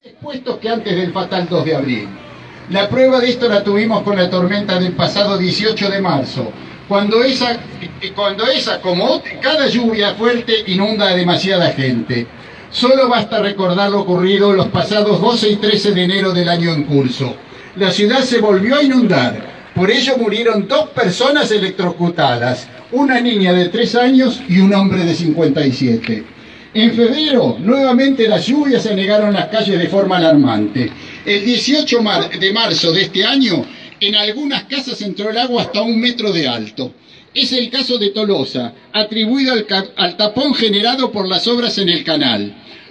Expuestos que antes del fatal 2 de abril. La prueba de esto la tuvimos con la tormenta del pasado 18 de marzo, cuando esa como cada lluvia fuerte, inunda a demasiada gente. Solo basta recordar lo ocurrido los pasados 12 y 13 de enero del año en curso. La ciudad se volvió a inundar, por ello murieron 2 personas electrocutadas, una niña de 3 años y un hombre de 57. En febrero, nuevamente las lluvias anegaron las calles de forma alarmante. El 18 de marzo de este año, en algunas casas entró el agua hasta 1 metro de alto. Es el caso de Tolosa, atribuido al tapón generado por las obras en el canal.